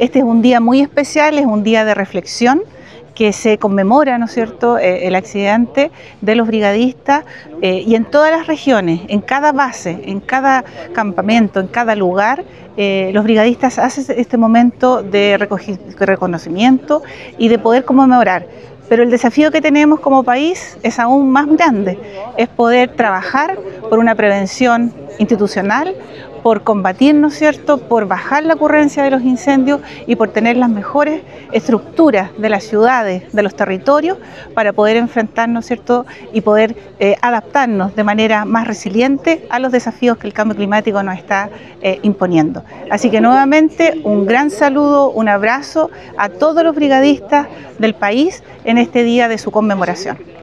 Este es un día muy especial, es un día de reflexión que se conmemora, ¿no es cierto?, el accidente de los brigadistas y en todas las regiones, en cada base, en cada campamento, en cada lugar, los brigadistas hacen este momento de reconocimiento y de poder conmemorar. Pero el desafío que tenemos como país es aún más grande, es poder trabajar por una prevención institucional, por combatir, ¿no es cierto?, por bajar la ocurrencia de los incendios y por tener las mejores estructuras de las ciudades, de los territorios, para poder enfrentarnos, ¿no es cierto?, y poder adaptarnos de manera más resiliente a los desafíos que el cambio climático nos está imponiendo. Así que nuevamente un gran saludo, un abrazo a todos los brigadistas del país en este día de su conmemoración.